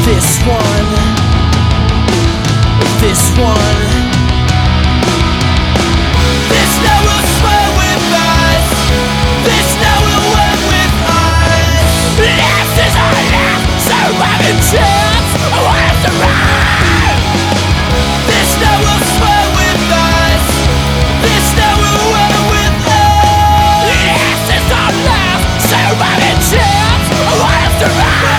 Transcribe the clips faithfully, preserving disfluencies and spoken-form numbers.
This one, this one, this now will sway with us. This now will win with us. This is our last surviving chance. I want us to rise. This now will sway with us. This now will win with us. This is our last surviving chance. I want us to rise.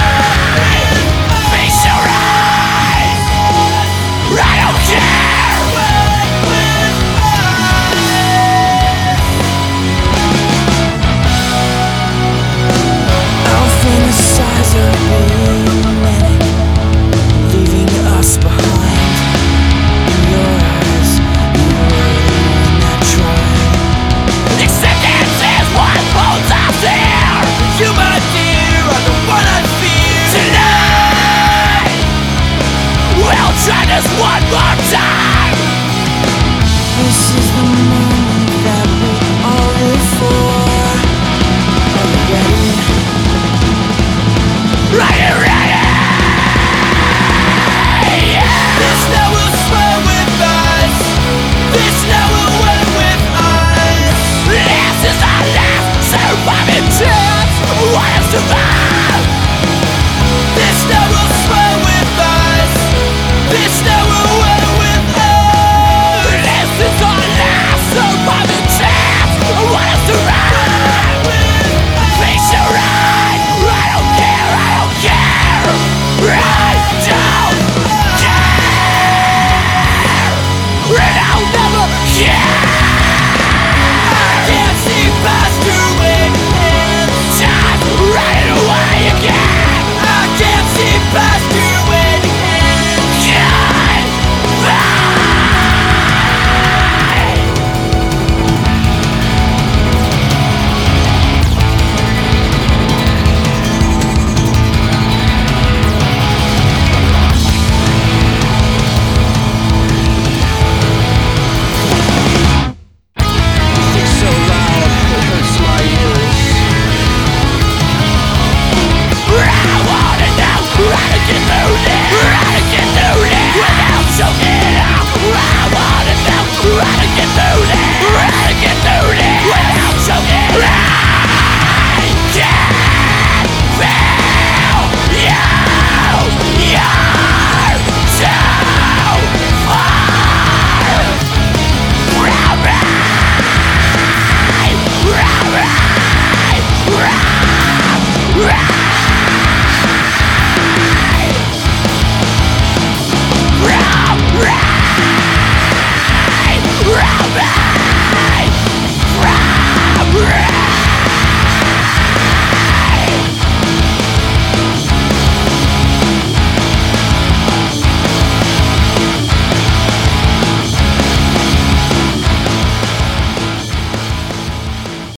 Try this one more time.